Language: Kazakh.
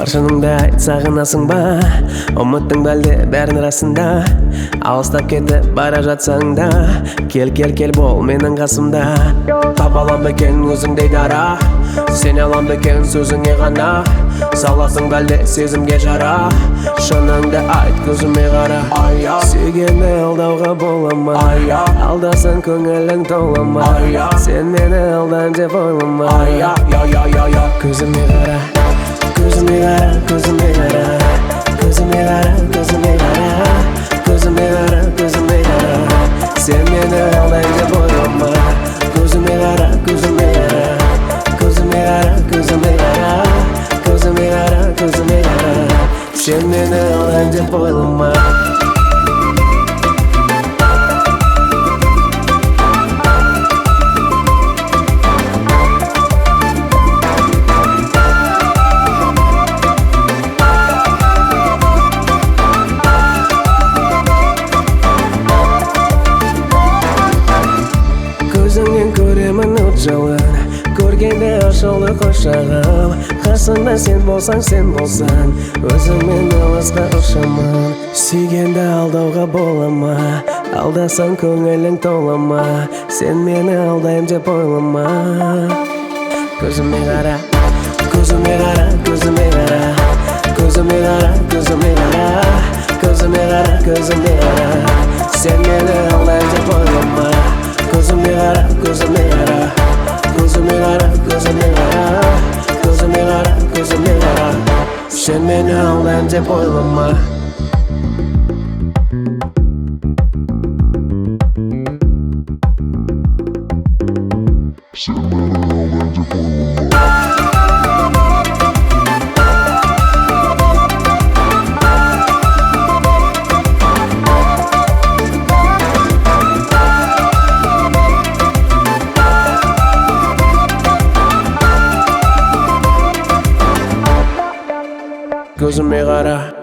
бар шыныңды айт, сағынасың ба? Ұмыттың бәлде бәрін расында? Алыстап кетіп бара жатсаң да, кел бол менің қасымда. Таба алам ба екен өзіңдей дара, сене алам ба екен сөзіңе ғана? Саласың бәлде сезімге жара, шыныңды айт көзіме қара. Сүйгенді алдауға бола ма? Алдасаң көңілің тола ма? Сен мені алдайым деп ойлама. Көзіме қара, көзіме қара, көзіме қара, көзіме қара, көзіме қара, көзіме қара, көзіме қара, сен мені алдайым деп ойлама. Көзіме қара, көзіме қара, көзіме қара, көзіме қара, көзіме қара, көзіме қара, сен мені алдайым деп ойлама. Көзіңнен көремін от жалын, көргенде ашылды құшағым. Қасымда сен болсаң, өзіңмен алысқа ұшамын. Сүйгенді алдауға бола ма? Алдасаң көңілің тола ма? Сен мені алдайым деп ойлама. Көзіме қара, көзіме қара, көзіме қара, көзіме қара, көзіме қара, көзіме қара, көзіме қара, сен мені алдайым деп ойлама. Көзіме қара, көзіме қара, көзіме қара, көзіме қара, көзіме қара, көзіме қара, сен мені алдайым деп ойлама. Сен мені алдайым деп ойлама. Көзіме қара.